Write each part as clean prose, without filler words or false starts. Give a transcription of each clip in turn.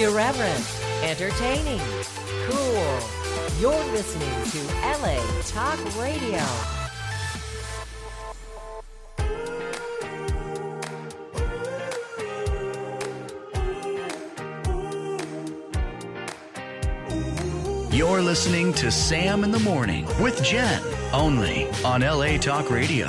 Irreverent, entertaining, cool. You're listening to LA Talk Radio. You're listening to Sam in the Morning with Jen, only on LA Talk Radio.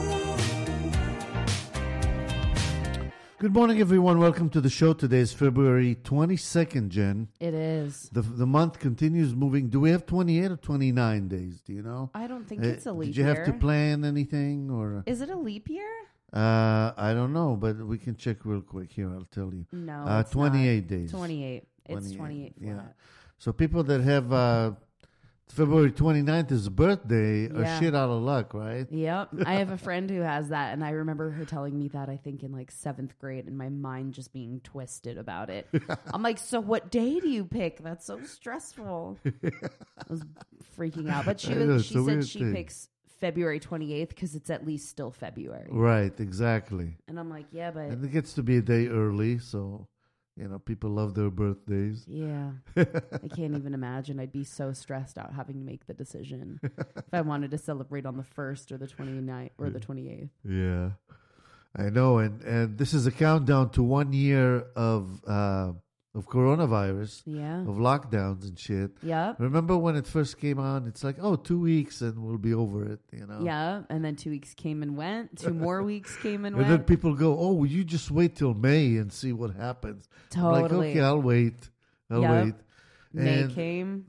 Good morning, everyone. Welcome to the show. Today is February 22nd, Jen. It is. The month continues moving. Do we have 28 or 29 days? Do you know? I don't think it's a leap year. Did you have to year. plan anything? Or Is it a leap year? I don't know, but we can check real quick. Here, I'll tell you. No, it's 28 not. days. 28. It's 28 flat. Yeah. So people that have February 29th is birthday are shit out of luck, right? Yep. I have a friend who has that, and I remember her telling me that, I think, in like 7th grade, and my mind just being twisted about it. I'm like, so what day do you pick? That's so stressful. I was freaking out. But she said she picks February 28th because it's at least still February. Right, exactly. And I'm like, yeah, but... And it gets to be a day early, so... You know, people love their birthdays. Yeah. I can't even imagine. I'd be so stressed out having to make the decision if I wanted to celebrate on the 1st or the 29th or the 28th. Yeah. I know. And this is a countdown to 1 year of coronavirus. Yeah. Of lockdowns and shit. Yep. Remember when it first came on? It's like, 2 weeks and we'll be over it, you know? Yeah. And then 2 weeks came and went. 2 more weeks came and And went. then people go, will you just wait till May and see what happens? Totally. I'm like, okay, I'll wait. I'll wait. May And came.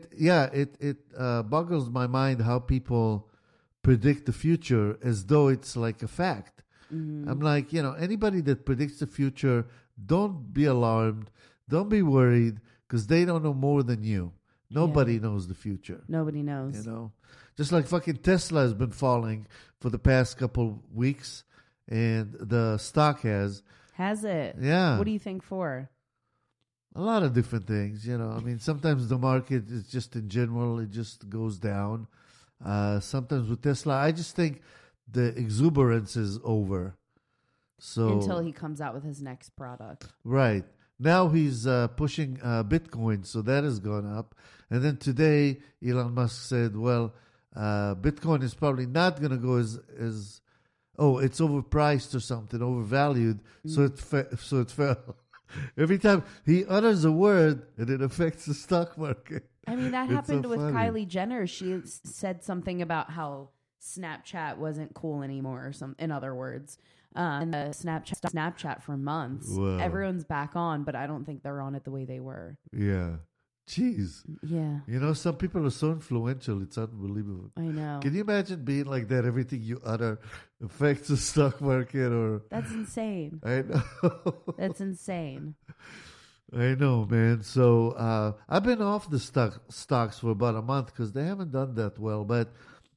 It boggles my mind how people predict the future as though it's like a fact. Mm-hmm. I'm like, anybody that predicts the future, don't be alarmed. Don't be worried because they don't know more than you. Nobody knows the future. Nobody knows. Just like fucking Tesla has been falling for the past couple weeks and the stock has. Has it? Yeah. What do you think for? A lot of different things, sometimes the market is just in general, it just goes down. Sometimes with Tesla, I just think the exuberance is over. So Until he comes out with his next product. Right. Now he's pushing Bitcoin, so that has gone up. And then today, Elon Musk said, well, Bitcoin is probably not going to go as it's overpriced or something, overvalued, so it fell. Every time he utters a word, and it affects the stock market. I mean, that It's happened so with funny. Kylie Jenner. She said something about how Snapchat wasn't cool anymore, or some, in other words. And the Snapchat for months. Wow. Everyone's back on, but I don't think they're on it the way they were. Yeah. Jeez. Yeah. Some people are so influential. It's unbelievable. I know. Can you imagine being like that? Everything you utter affects the stock market or... That's insane. I know. That's insane. I know, man. So I've been off the stocks for about a month because they haven't done that well. But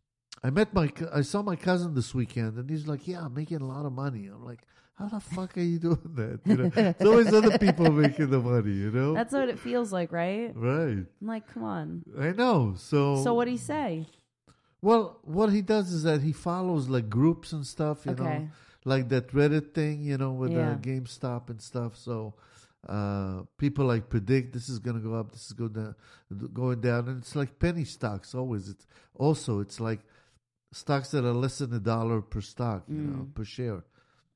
I saw my cousin this weekend, and he's like, "Yeah, I'm making a lot of money." I'm like, "How the fuck are you doing that?" It's always other people making the money, That's what it feels like, right? Right. I'm like, come on. I know. So what'd he say? Well, what he does is that he follows like groups and stuff, you know, Okay. like that Reddit thing, with Yeah. GameStop and stuff. So people like predict this is going to go up, this is going down, and it's like penny stocks always. It's like stocks that are less than $1 per stock, per share.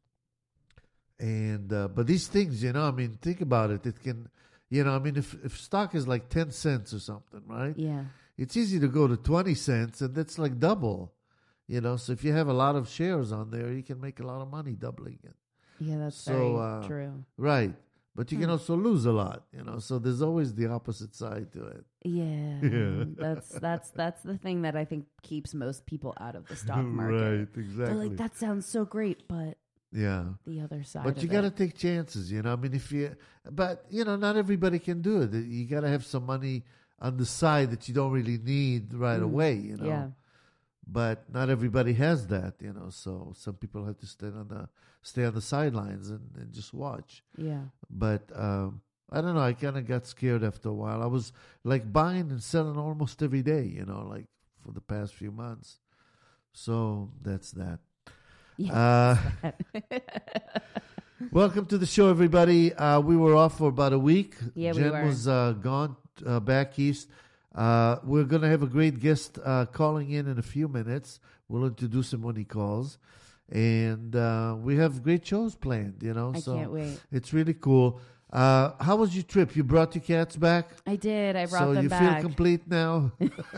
And but these things, think about it. It can, if stock is like 10 cents or something, right? Yeah. It's easy to go to 20 cents, and that's like double. So if you have a lot of shares on there, you can make a lot of money doubling it. Yeah, that's So, very true. Right. But you can also lose a lot, So there's always the opposite side to it. Yeah. Yeah. That's the thing that I think keeps most people out of the stock market. Right, exactly. They're like, that sounds so great, but Yeah. the other side But of you got to it. take chances, not everybody can do it. You got to have some money on the side that you don't really need right away, Yeah. But not everybody has that, so some people have to stay on the sidelines and just watch. Yeah. But I don't know, I kind of got scared after a while. I was like buying and selling almost every day, like for the past few months. So that's that. Yeah. Welcome to the show, everybody. We were off for about a week. Yeah, we Jen were. was gone back east. We're going to have a great guest calling in a few minutes. We'll introduce him when he calls. And we have great shows planned, I can't wait. It's really cool. How was your trip? You brought your cats back? I did. I brought So them you back. feel complete now?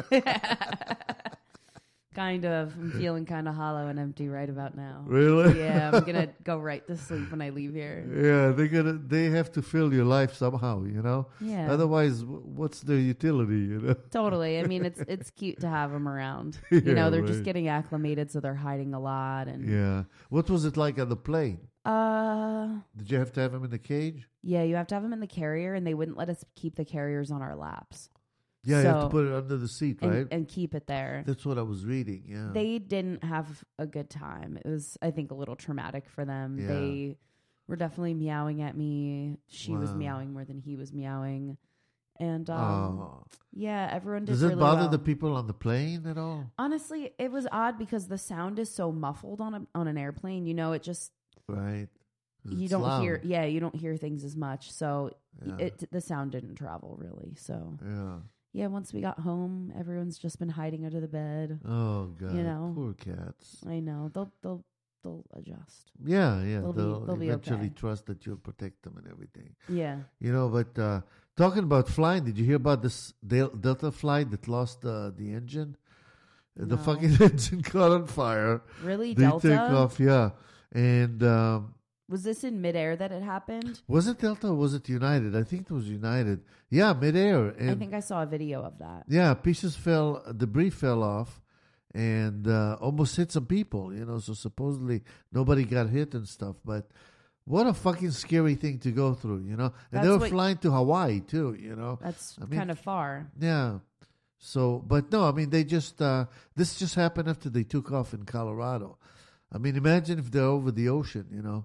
Kind of. I'm feeling kind of hollow and empty right about now. Really? Yeah, I'm gonna go right to sleep when I leave here. Yeah, they have to fill your life somehow, Yeah. Otherwise, what's their utility, Totally. I mean, it's cute to have them around. Yeah, They're just right. getting acclimated, so they're hiding a lot. And Yeah. What was it like on the plane? yeah, Did you have to have them in the cage? you have to have them in the carrier, and they wouldn't let us keep the carriers on our laps. Yeah, you have to So- put it under the seat, right? and keep it there. That's what I was reading. Yeah. They didn't have a good time. It was, I think, a little traumatic for them. Yeah. They were definitely meowing at me. She was Wow. meowing more than he was meowing. And Oh. yeah, everyone did Does it really bother well. the people on the plane at all? Honestly, it was odd because the sound is so muffled on an airplane. It just Right. 'Cause you it's don't loud. hear. Yeah, you don't hear things as much. So Yeah. the sound didn't travel really. So Yeah. yeah, once we got home, everyone's just been hiding under the bed. Oh God. Poor cats. I know they'll adjust. Yeah. They'll be eventually okay. trust that you'll protect them and everything. Yeah. But talking about flying, did you hear about this Delta flight that lost the engine? The No. fucking engine caught on fire. Really, They Delta? take off, yeah. And Was this in midair that it happened? was it Delta or was it United? I think it was United. Yeah, midair. And I think I saw a video of that. yeah, debris fell off and almost hit some people, so supposedly nobody got hit and stuff. But what a fucking scary thing to go through, And they That's were what- flying to Hawaii too, That's I mean- kind of far. Yeah. So, but no, I mean, they just, this just happened after they took off in Colorado. I mean, imagine if they're over the ocean,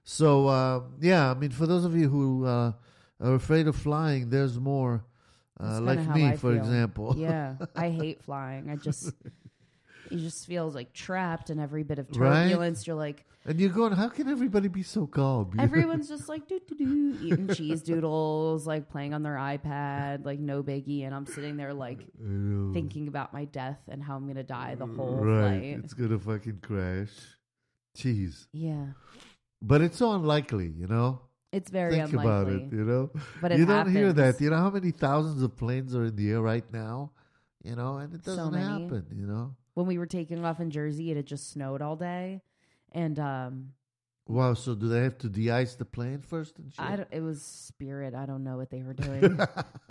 So, yeah, I mean, for those of you who are afraid of flying, there's more, That's like kinda how me, I for feel. example. Yeah, I hate flying. You just feel like trapped in every bit of Right? turbulence. You're like, And you're going, how can everybody be so calm? everyone's just like doo eating cheese doodles, like playing on their iPad, like no biggie, and I'm sitting there like I know. thinking about my death and how I'm gonna die the whole Right. flight. It's going to fucking crash. Jeez. Yeah, But it's so unlikely, it's very Think unlikely. about it, But it you don't hear happens. that. You know how many thousands of planes are in the air right now? And it So doesn't many. happen, When we were taking off in Jersey, it had just snowed all day, and Wow, so do they have to de-ice the plane first and shit? it was Spirit. I don't know what they were doing.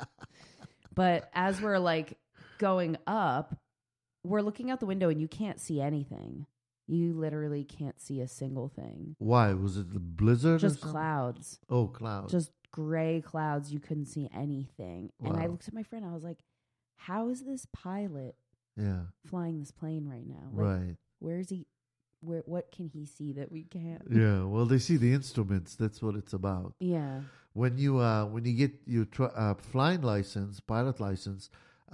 But as we're like going up, we're looking out the window and you can't see anything. You literally can't see a single thing. Why? Was it the blizzard or Just something? clouds. Oh, clouds. Just gray clouds. You couldn't see anything. And I Wow. looked at my friend. I was like, how is this pilot yeah, flying this plane right now? Like, right. where is he? What can he see that we can't? Yeah, well, they see the instruments. That's what it's about. Yeah. When you get your flying license, pilot license,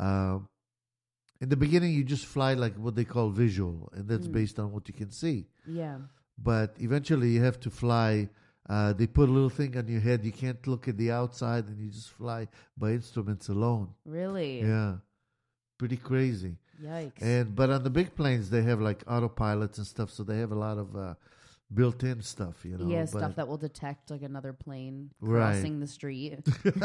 in the beginning you just fly like what they call visual, and that's based on what you can see. Yeah. But eventually you have to fly. They put a little thing on your head. You can't look at the outside, and you just fly by instruments alone. Really? Yeah, pretty crazy. Yikes. But on the big planes, they have like autopilots and stuff, so they have a lot of built-in stuff, Yeah, But, stuff that will detect like another plane Right. crossing the street.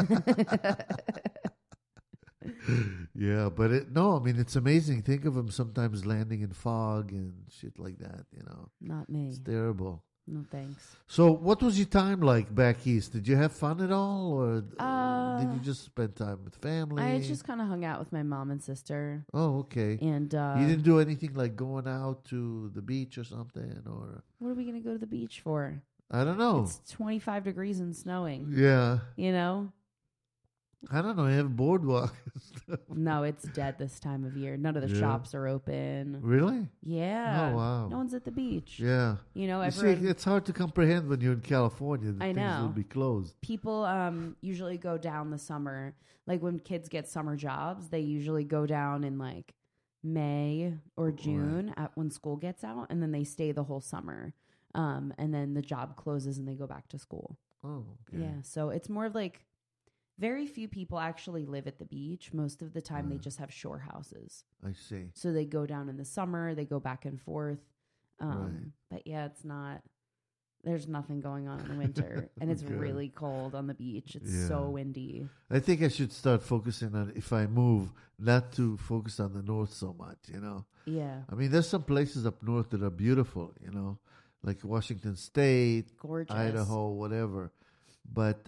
yeah, but I mean, it's amazing. Think of them sometimes landing in fog and shit like that. Not me. It's terrible. No thanks. So, what was your time like back east? Did you have fun at all, or did you just spend time with family? I just kind of hung out with my mom and sister, Oh, okay. and You didn't do anything like going out to the beach or something, or what are we gonna go to the beach for? I don't know. It's 25 degrees and snowing. Yeah, You know? I don't know. You have a boardwalk. No, it's dead this time of year. None of the Yeah. shops are open. Really? Yeah. Oh, wow. No one's at the beach. Yeah. You know, You see, everyone. it's hard to comprehend when you're in California that I things know. will be closed. People usually go down the summer. Like when kids get summer jobs, they usually go down in like May or June at when school gets out, and then they stay the whole summer. and then the job closes and they go back to school. Oh, okay. Yeah, so it's more of like very few people actually live at the beach. Most of the time, they just have shore houses. I see. So they go down in the summer, they go back and forth. Right. But yeah, it's not. There's nothing going on in the winter, and it's Okay. really cold on the beach. It's Yeah. so windy. I think I should start focusing on, if I move, not to focus on the north so much, Yeah, I mean, there's some places up north that are beautiful, like Washington State, gorgeous. Idaho, whatever. But,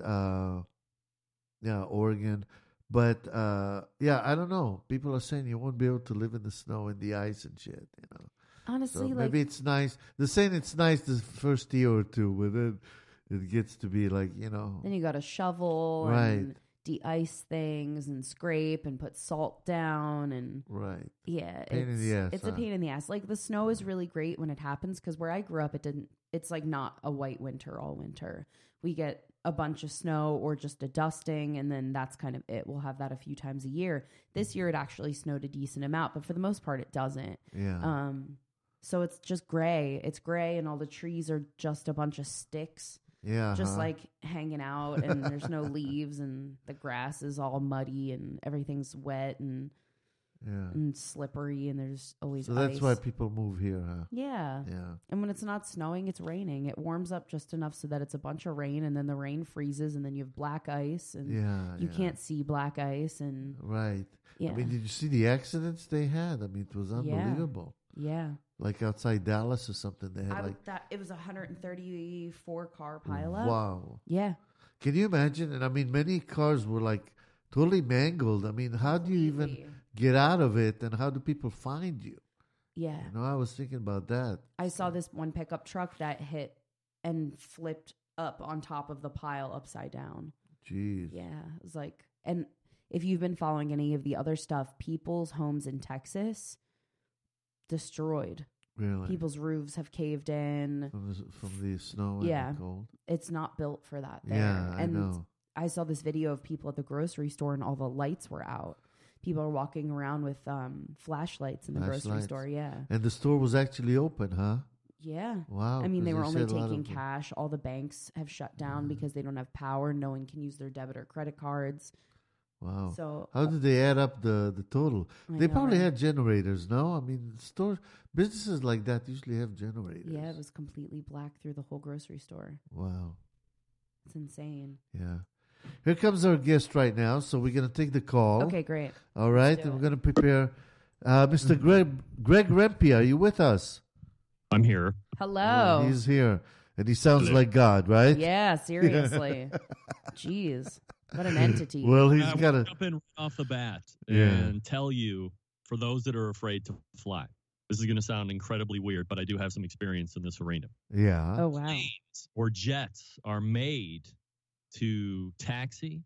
yeah, Oregon. But, yeah, I don't know. People are saying you won't be able to live in the snow and the ice and shit, So Honestly, like maybe it's nice. They're saying it's nice the first year or two, but then it gets to be like, then you got to shovel Right. and de-ice things and scrape and put salt down and right. yeah, Pain in the ass, it's a huh? pain in the ass. Like the snow is really great when it happens because where I grew up, it's like not a white winter all winter. We get a bunch of snow or just a dusting, and then that's kind of it. We'll have that a few times a year. This year it actually snowed a decent amount, but for the most part it doesn't. Yeah. So it's just gray. It's gray, and all the trees are just a bunch of sticks, Yeah. just like hanging out, and there's no leaves, and the grass is all muddy, and everything's wet and Yeah. slippery, and there's always So that's ice. why people move here, huh? Yeah. Yeah. And when it's not snowing, it's raining. It warms up just enough so that it's a bunch of rain, and then the rain freezes, and then you have black ice, and Yeah. you yeah. can't see black ice, and Right. yeah, I mean, did you see the accidents they had? I mean, it was unbelievable. yeah. Like outside Dallas or something, they had It was a 134 car pileup. wow. Yeah. Can you imagine? And I mean, many cars were like totally mangled. I mean, how do you even Completely. get out of it, and how do people find you? Yeah. I was thinking about that. I saw this one pickup truck that hit and flipped up on top of the pile upside down. Jeez. Yeah. It was like, and if you've been following any of the other stuff, people's homes in Texas destroyed. Really? People's roofs have caved in. From the snow Yeah. and the cold. It's not built for that there. Yeah, I and know. I saw this video of people at the grocery store and all the lights were out. People are walking around with flashlights in the grocery Flashlights. store. Yeah. And the store was actually open, huh? Yeah. Wow. I mean, they 'cause were only said a lot taking of them- cash. All the banks have shut down because they don't have power. No one can use their debit or credit cards. Wow. So How did they add up the total? I They know, probably right? had generators, no? I mean, businesses like that usually have generators. yeah, it was completely black through the whole grocery store. Wow. It's insane. Yeah. Here comes our guest right now, so we're going to take the call. Okay, great. All right, do and it. we're going to prepare. Mr. Greg Rempe, are you with us? I'm here. Hello. He's here, and he sounds like God, right? Yeah, seriously. Jeez. What an entity. Well, he's I got will a. jump in right off the bat Yeah. and tell you, for those that are afraid to fly, this is going to sound incredibly weird, but I do have some experience in this arena. Yeah. Oh, wow. Planes or jets are made to taxi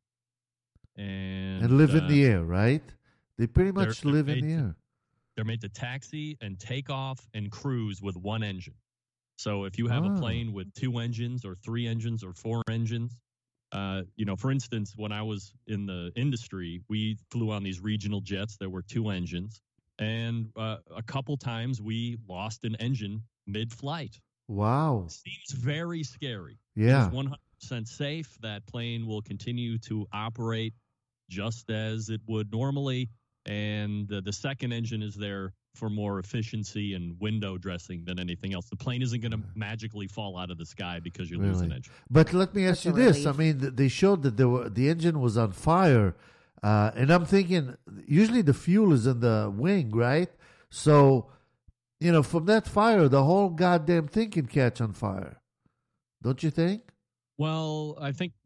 and And live in the air, right? They pretty much they're live in made the to- air. They're made to taxi and take off and cruise with one engine. So if you have a Oh. plane with 2 engines or 3 engines or 4 engines, for instance, when I was in the industry, we flew on these regional jets. There were 2 engines, and a couple times we lost an engine mid-flight. Wow. Seems very scary. Yeah. It is 100% safe. That plane will continue to operate just as it would normally. And the second engine is there for more efficiency and window dressing than anything else. The plane isn't going to magically fall out of the sky because you lose an Really? engine. But let me ask That's you a this: I relief. mean, they showed that the engine was on fire, and I'm thinking usually the fuel is in the wing, right? So, from that fire, the whole goddamn thing can catch on fire. Don't you think? Well, I think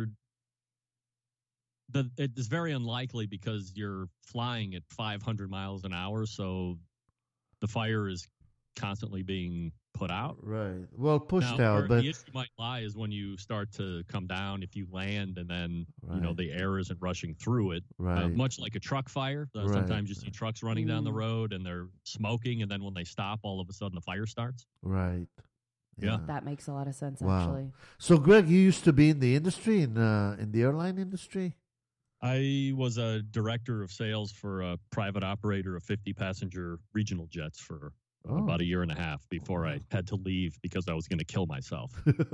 it is very unlikely because you're flying at 500 miles an hour, so the fire is constantly being put out. Right. Well, pushed Now, out, where but the issue might lie is when you start to come down, if you land and then Right. the air isn't rushing through it. right. Much like a truck fire. Right. Sometimes you see trucks running down the Mm. road and they're smoking, and then when they stop, all of a sudden the fire starts. Right. Yeah. That makes a lot of sense, Wow. actually. So, Greg, you used to be in the industry, in the airline industry. I was a director of sales for a private operator of 50 passenger regional jets for Oh. about a year and a half before I had to leave because I was going to kill myself.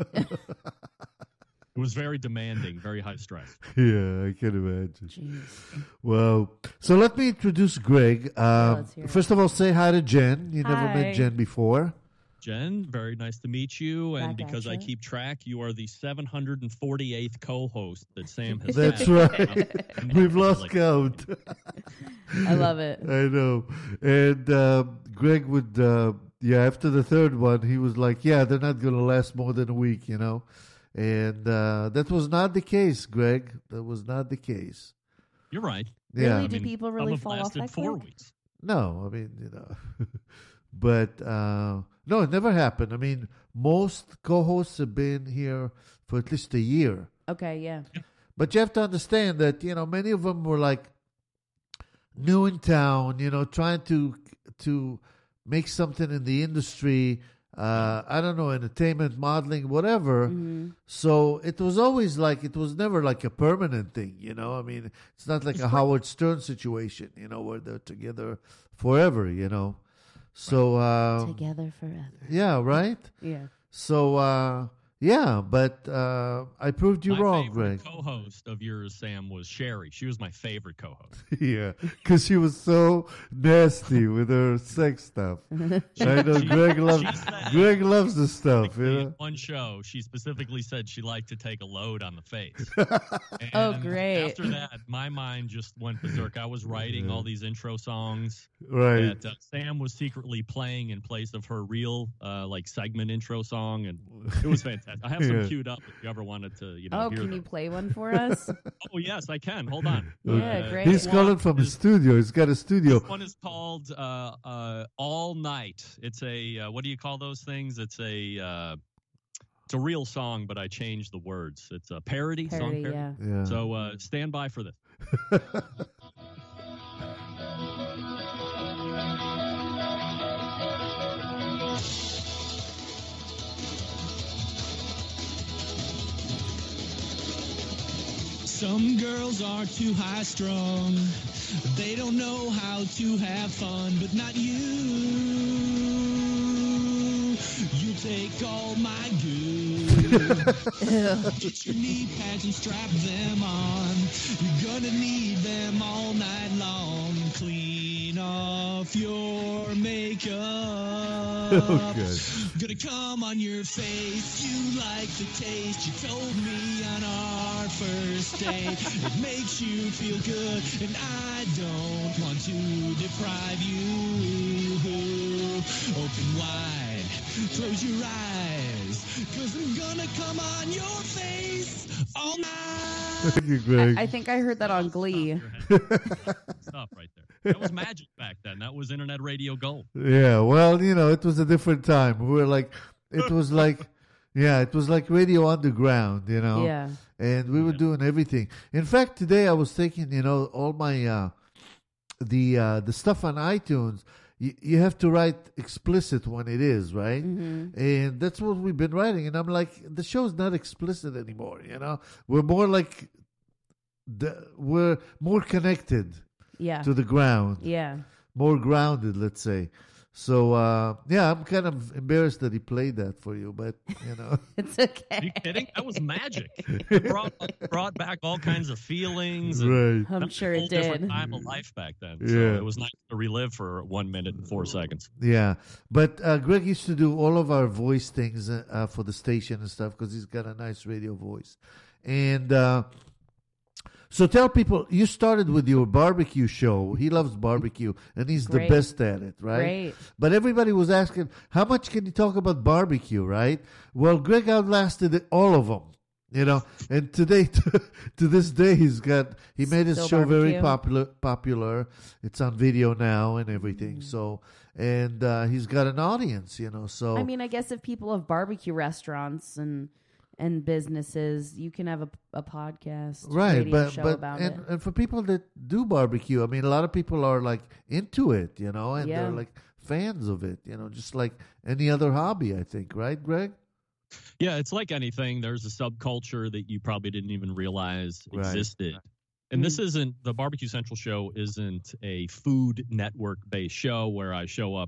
It was very demanding, very high stress. Yeah, I can imagine. Jeez. Well, so let me introduce Greg. let's hear it. First of all, say hi to Jen. You never Hi. met Jen before. Jen, very nice to meet you. And Back at because I ya. keep track, you are the 748th co-host that Sam has That's had. right. We've lost count. I love it. I know. And Greg would, after the third one, he was like, yeah, they're not going to last more than a week, you know. And that was not the case, Greg. That was not the case. You're right. Yeah. Really? Do people Some really have fall off lasted that 4 quick? weeks. No, I mean, you know. But, no, it never happened. I mean, most co-hosts have been here for at least a year. Okay, yeah. But you have to understand that, you know, many of them were like new in town, you know, trying to make something in the industry, I don't know, entertainment, modeling, whatever. Mm-hmm. So it was always like, it was never like a permanent thing, you know. I mean, it's not like a Howard Stern situation, you know, where they're together forever, you know. So, Together forever. yeah, right? Yeah. So, but I proved you My wrong, favorite Greg. co-host of yours, Sam, was Sherry. She was my favorite co-host. Yeah, because she was so nasty with her sex stuff. I know Greg loves the stuff, you In know. one show, she specifically said she liked to take a load on the face. Oh, And great. After that, my mind just went berserk. I was writing all these intro songs Right. that Sam was secretly playing in place of her real like segment intro song, and it was fantastic. I have some Yeah. queued up if you ever wanted to, you know, Oh, hear can them. you play one for us? Oh, yes, I can. Hold on. Yeah, great. He's calling from his studio. He's got a studio. This one is called All Night. It's a what do you call those things? It's a real song, but I changed the words. It's a parody, song Parody, parody. yeah. Yeah. So stand by for this. Some girls are too high strung. They don't know how to have fun, but not you. You take all my good. Get your knee pads and strap them on. You're gonna need them all night long. Clean off your makeup. Oh, good. Gonna come on your face. You like the taste. You told me on our first date. It makes you feel good, and I don't want to deprive you. Open wide, close your eyes, 'cause I'm gonna come on your face all night. Thank you, Greg. I think I heard that on Glee. Stuff right there. That was magic back then. That was internet radio gold. Yeah, well, you know, it was a different time. We were like, it was like Radio Underground, you know. Yeah. And we were doing everything. In fact, today I was thinking, you know, all my the stuff on iTunes. You have to write explicit when it is, right? Mm-hmm. And that's what we've been writing. And I'm like, the show's not explicit anymore. You know, we're more like we're more connected Yeah. to the ground, Yeah. more grounded, let's say. So I'm kind of embarrassed that he played that for you, but you know. It's Are okay. you kidding? That was magic. It brought back all kinds of feelings. And Right. I'm that was sure a whole it different did. time of life back then. Yeah. So it was nice to relive for 1 minute and 4 seconds. Yeah, but Greg used to do all of our voice things for the station and stuff because he's got a nice radio voice. And so tell people, you started with your barbecue show. He loves barbecue, and he's Great. the best at it, right? Great. But everybody was asking, how much can you talk about barbecue, right? Well, Greg outlasted all of them, you know. And today, to this day, he made his Still show very barbecue. popular. It's on video now and everything. Mm. So, and he's got an audience, you know. So I mean, I guess if people have barbecue restaurants and businesses, you can have a podcast, right, radio but show but about it. and for people that do barbecue, I mean, a lot of people are like into it, you know, and Yeah. they're like fans of it, you know, just like any other hobby, I think, right, Greg? Yeah, it's like anything. There's a subculture that you probably didn't even realize Right. existed. And this isn't, the Barbecue Central show isn't a Food Network based show where I show up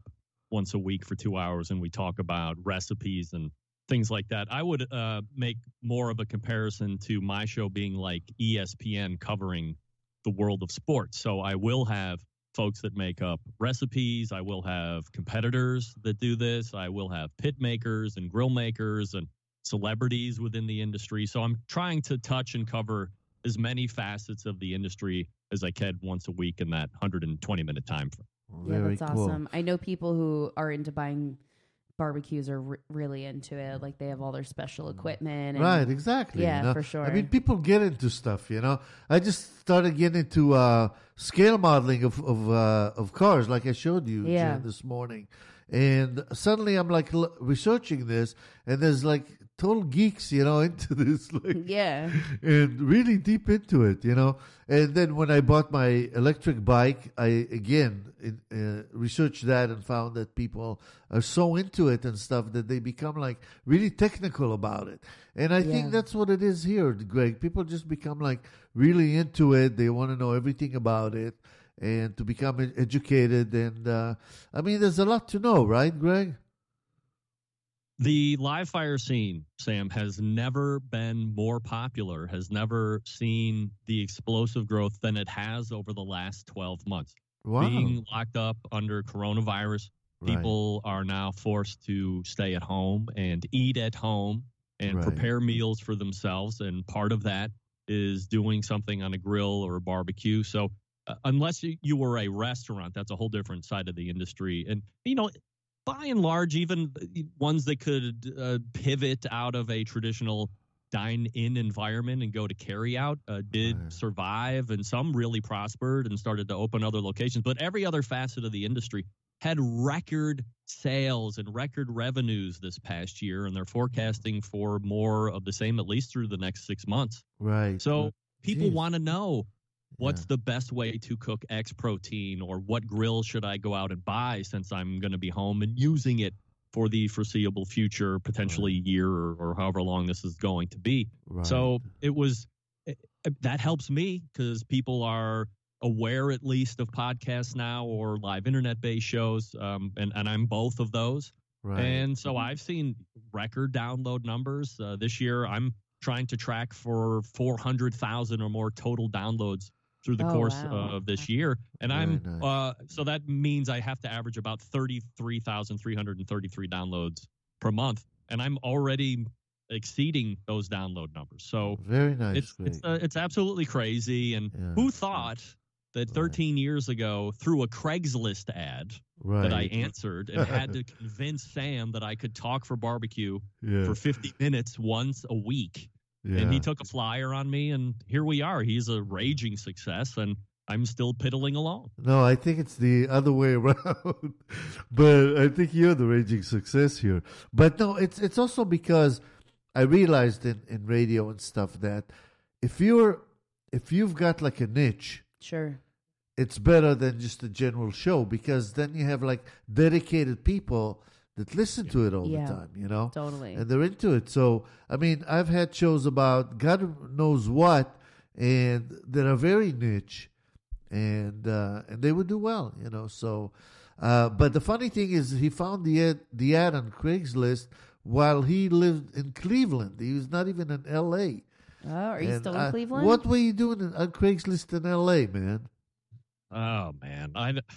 once a week for 2 hours and we talk about recipes and things like that. I would make more of a comparison to my show being like ESPN covering the world of sports. So I will have folks that make up recipes. I will have competitors that do this. I will have pit makers and grill makers and celebrities within the industry. So I'm trying to touch and cover as many facets of the industry as I can once a week in that 120-minute time frame. Yeah, Very that's cool. awesome. I know people who are into buying barbecues are really into it. Like they have all their special equipment. And Right, exactly. Yeah, for sure. I mean, people get into stuff. I just started getting into scale modeling of cars, like I showed you Yeah. Jen, this morning, and suddenly I'm like researching this, and there's like total geeks, into this, like, Yeah. and really deep into it, And then when I bought my electric bike, I again researched that and found that people are so into it and stuff that they become like really technical about it. And I Yeah. think that's what it is here, Greg. People just become like really into it. They want to know everything about it and to become educated. And I mean, there's a lot to know, right, Greg? The live fire scene, Sam, has never been more popular, has never seen the explosive growth than it has over the last 12 months. Wow. Being locked up under coronavirus, Right. people are now forced to stay at home and eat at home and Right. prepare meals for themselves. And part of that is doing something on a grill or a barbecue. So unless you were a restaurant, that's a whole different side of the industry. And, by and large, even ones that could pivot out of a traditional dine-in environment and go to carry-out did Right. survive, and some really prospered and started to open other locations. But every other facet of the industry had record sales and record revenues this past year, and they're forecasting for more of the same, at least through the next 6 months. Right. So people Jeez. want to know, what's Yeah. the best way to cook X protein, or what grill should I go out and buy since I'm going to be home and using it for the foreseeable future, potentially a year or however long this is going to be. Right. So that helps me because people are aware at least of podcasts now or live internet-based shows, and I'm both of those. Right. And so I've seen record download numbers. This year I'm trying to track for 400,000 or more total downloads through the Oh, course wow. of this year. And Very I'm nice. so that means I have to average about 33,333 downloads per month. And I'm already exceeding those download numbers. So Very nice, Greg. it's absolutely crazy. And Yeah. who thought that 13 years ago, through a Craigslist ad Right. that I answered and had to convince Sam that I could talk for barbecue Yeah. for 50 minutes once a week. Yeah. And he took a flyer on me, and here we are. He's a raging success, and I'm still piddling along. No, I think it's the other way around. But I think you're the raging success here. But no, it's also because I realized in radio and stuff that if you've got like a niche, Sure. it's better than just a general show, because then you have like dedicated people that listen to it all Yeah. the time, Totally. and they're into it. So, I mean, I've had shows about God knows what, and that are very niche, and they would do well, So, but the funny thing is, he found the ad on Craigslist while he lived in Cleveland. He was not even in L.A. Oh, are you And, still in Cleveland? What were you doing on Craigslist in L.A., man? Oh, man.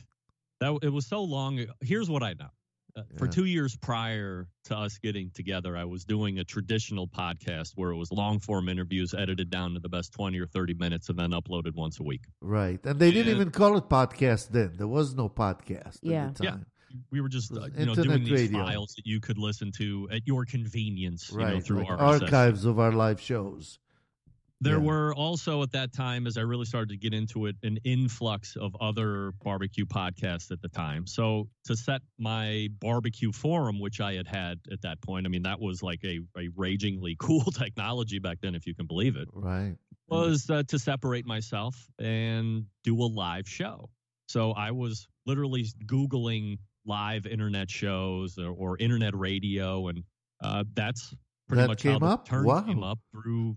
It was so long ago. Here's what I know. For Yeah. 2 years prior to us getting together, I was doing a traditional podcast where it was long-form interviews edited down to the best 20 or 30 minutes and then uploaded once a week. Right. And they didn't Yeah. even call it podcast then. There was no podcast Yeah. at the time. We were just It was doing internet these radio. files that you could listen to at your convenience, Right. through like RSS. archives of our live shows. There Yeah. were also at that time, as I really started to get into it, an influx of other barbecue podcasts at the time. So to set my barbecue forum, which I had at that point, I mean, that was like a ragingly cool technology back then, if you can believe it, Right. was to separate myself and do a live show. So I was literally Googling live internet shows or internet radio, and that's pretty That much came how the up? term Wow. came up through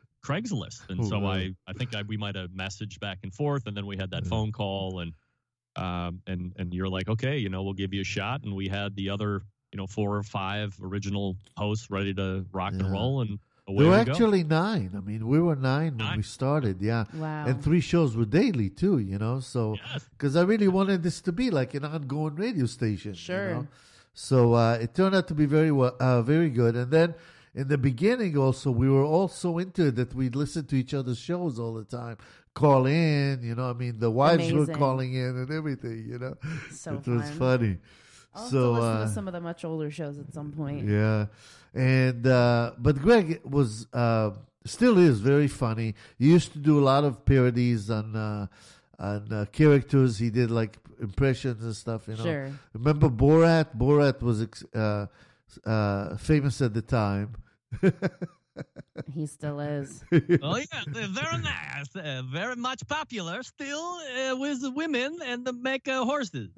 Craigslist. And so Right. I think we might have messaged back and forth, and then we had that phone call, and and you're like, okay, we'll give you a shot. And we had the other, 4 or 5 original hosts ready to rock and roll, and away there were we go. actually 9. I mean, we were 9 when we started, yeah. Wow. And 3 shows were daily, too, so, Yes. because I really wanted this to be like an ongoing radio station. Sure. So it turned out to be very good. And then in the beginning also, we were all so into it that we'd listen to each other's shows all the time, call in, the wives were Amazing. calling in and everything, So It was fun. funny. I'll So, have to listen to some of the much older shows at some point. yeah. And but Greg was still is very funny. He used to do a lot of parodies on characters. He did like impressions and stuff. Sure. Remember Borat? Borat was famous at the time. He still is. Oh, yeah, they're very nice. Very much popular still with the women and the make horses.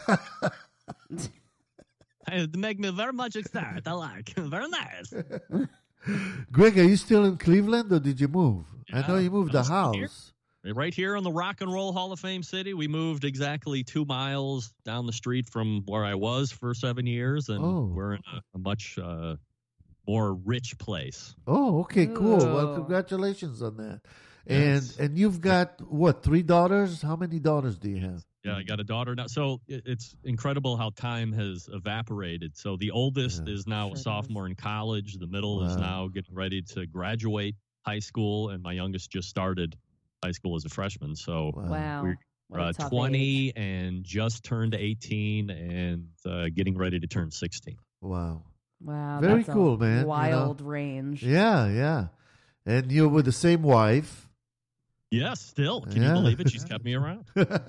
It make me very much excited. I like. Very nice. Greg, are you still in Cleveland or did you move? I know you moved I'm the still here. house. Right here in the Rock and Roll Hall of Fame city. We moved exactly 2 miles down the street from where I was for 7 years, and we're in a much more rich place. Oh, okay, cool. Well, Ooh. congratulations on that. Yes. And you've got, what, 3 daughters? How many daughters do you have? Yeah, I got a daughter now. So it's incredible how time has evaporated. So the oldest is now Sure a sophomore in college. The middle is now getting ready to graduate high school, and my youngest just started high school as a freshman. So Wow. we're What a tough 20 age. and just turned 18 and getting ready to turn 16. Wow. Wow. Very that's a cool, man, Wild range. Yeah, yeah. And you're with the same wife. Yes, still. Can Yeah. you believe it? She's kept me around.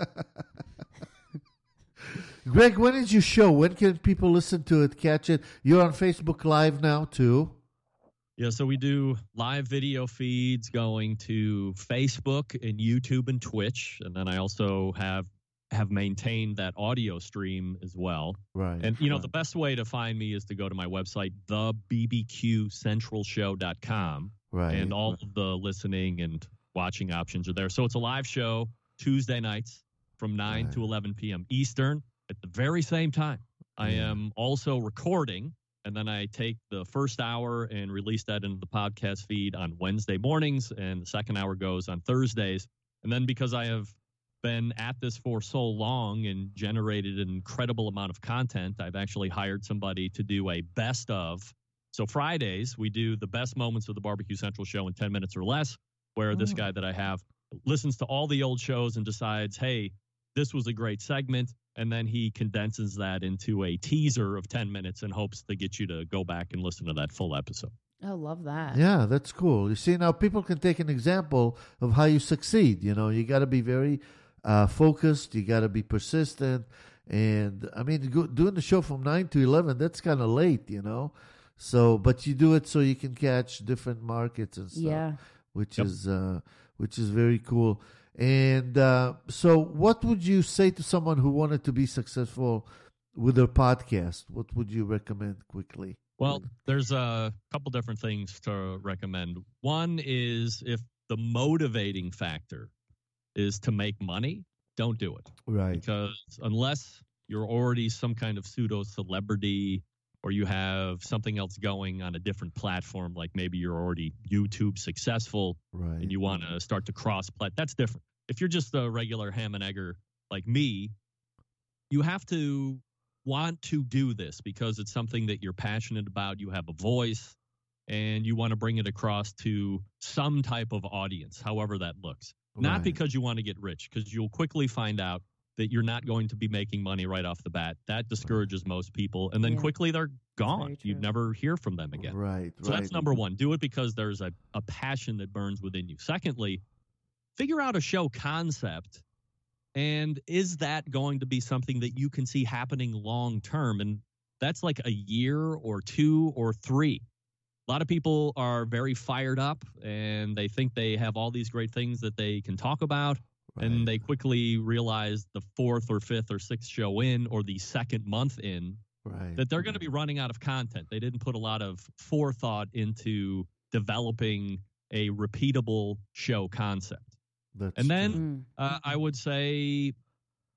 Greg, when is your show? When can people listen to it, catch it? You're on Facebook Live now, too. Yeah, so we do live video feeds going to Facebook and YouTube and Twitch, and then I also have maintained that audio stream as well. Right. And the best way to find me is to go to my website, thebbqcentralshow.com, Right. and all of the listening and watching options are there. So it's a live show Tuesday nights from 9 to 11 p.m. Eastern at the very same time. I am also recording, and then I take the first hour and release that into the podcast feed on Wednesday mornings, and the second hour goes on Thursdays. And then because I have been at this for so long and generated an incredible amount of content, I've actually hired somebody to do a best of. So Fridays, we do the best moments of the Barbecue Central show in 10 minutes or less, where this guy that I have listens to all the old shows and decides, hey, this was a great segment. And then he condenses that into a teaser of 10 minutes and hopes to get you to go back and listen to that full episode. I love that. Yeah, that's cool. You see, now people can take an example of how you succeed. You got to be very focused. You got to be persistent. And, I mean, doing the show from 9 to 11, that's kind of late, So, but you do it so you can catch different markets and stuff. Yeah. Which is very cool. And so what would you say to someone who wanted to be successful with their podcast? What would you recommend quickly? Well, there's a couple different things to recommend. One is if the motivating factor is to make money, don't do it. Right. Because unless you're already some kind of pseudo celebrity or you have something else going on a different platform, like maybe you're already YouTube successful Right. and you want to start to that's different. If you're just a regular ham and egger like me, you have to want to do this because it's something that you're passionate about. You have a voice and you want to bring it across to some type of audience, however that looks. Not Right. because you want to get rich, because you'll quickly find out that you're not going to be making money right off the bat. That discourages most people. And then Yeah. quickly they're gone. very true. You'd never hear from them again. Right. So right. that's number one. Do it because there's a passion that burns within you. Secondly, figure out a show concept. And is that going to be something that you can see happening long term? And that's like a year or 2 or 3. A lot of people are very fired up and they think they have all these great things that they can talk about. Right. And they quickly realize the 4th or 5th or 6th show in or the second month in Right. that they're going to be running out of content. They didn't put a lot of forethought into developing a repeatable show concept. That's And true. then I would say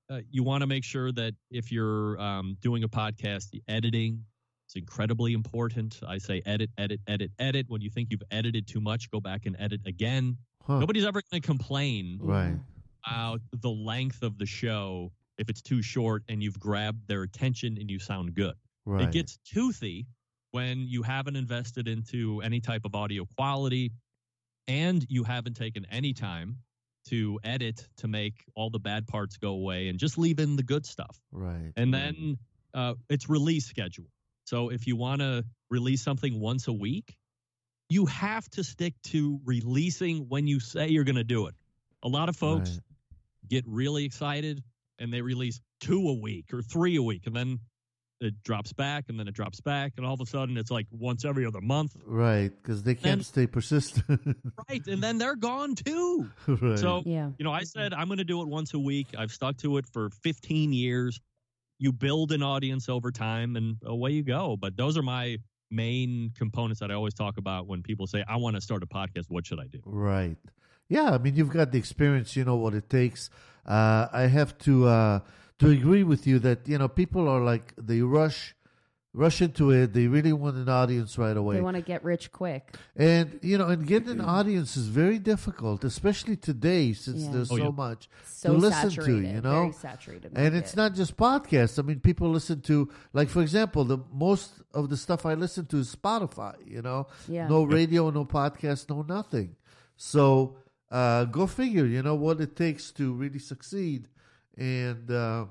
you want to make sure that if you're doing a podcast, the editing is incredibly important. I say edit, edit, edit, edit. When you think you've edited too much, go back and edit again. Huh. Nobody's ever going to complain Right. about the length of the show if it's too short and you've grabbed their attention and you sound good. Right. It gets toothy when you haven't invested into any type of audio quality and you haven't taken any time to edit to make all the bad parts go away and just leave in the good stuff. Right. And then it's release schedule. So if you want to release something once a week, you have to stick to releasing when you say you're going to do it. A lot of folks Right. get really excited and they release 2 a week or 3 a week, and then it drops back, and then it drops back, and all of a sudden it's like once every other month. Right, because they can't And- stay persistent. Right, and then they're gone too. Right. So, Yeah. I said I'm going to do it once a week. I've stuck to it for 15 years. You build an audience over time, and away you go. But those are my main components that I always talk about when people say, I want to start a podcast. What should I do? Right. Yeah, I mean, you've got the experience. You know what it takes. I have to agree with you that people are like they rush into it. They really want an audience right away. They want to get rich quick. And and getting an audience is very difficult, especially today since Yeah. there's Oh, so yeah. much So to listen to. saturated. Very saturated. And it's market. not just podcasts. I mean, people listen to, like, for example, the most of the stuff I listen to is Spotify, Yeah. No radio, no podcast, no nothing. So go figure, what it takes to really succeed. And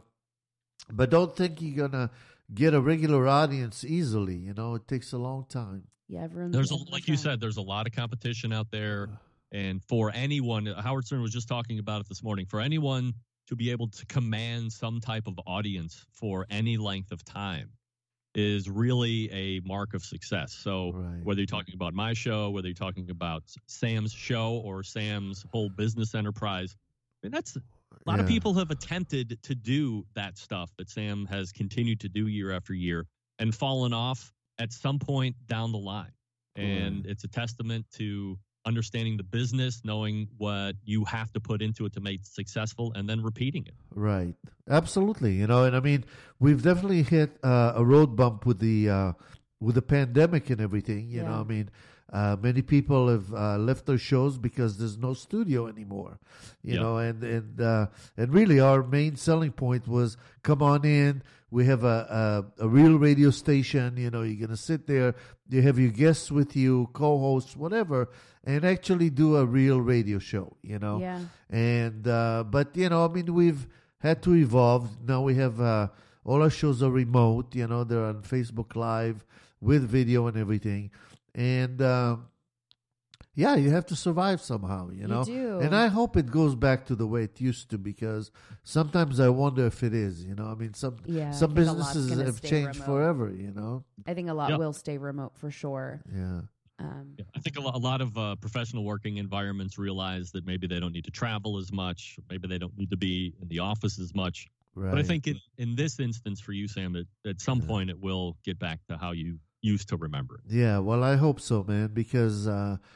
but don't think you're going to get a regular audience easily. It takes a long time. Yeah, everyone. There's, everyone's like you trying. said, there's a lot of competition out there. And for anyone, Howard Stern was just talking about it this morning, for anyone to be able to command some type of audience for any length of time is really a mark of success. So Right. whether you're talking about my show, whether you're talking about Sam's show or Sam's whole business enterprise, I mean, that's a lot of Yeah. people have attempted to do that stuff that Sam has continued to do year after year and fallen off at some point down the line. And it's a testament to understanding the business, knowing what you have to put into it to make it successful, and then repeating it. Right. Absolutely. And I mean, we've definitely hit a road bump with the pandemic and everything. You know, Yeah. I mean, many people have left their shows because there's no studio anymore. You Yeah. know, and really our main selling point was come on in. We have a real radio station. You're going to sit there. You have your guests with you, co-hosts, whatever, and actually do a real radio show. Yeah. And but I mean, we've had to evolve. Now we have all our shows are remote. They're on Facebook Live with video and everything. And yeah, you have to survive somehow. You do. And I hope it goes back to the way it used to, because sometimes I wonder if it is. I mean, some Yeah, I some think a lot's businesses gonna have stay changed remote. forever. I think a lot Yeah. will stay remote for sure. Yeah. Yeah, I think a lot of professional working environments realize that maybe they don't need to travel as much, maybe they don't need to be in the office as much. Right. But I think in this instance for you, Sam, at some point it will get back to how you used to remember it. Yeah, well, I hope so, man, because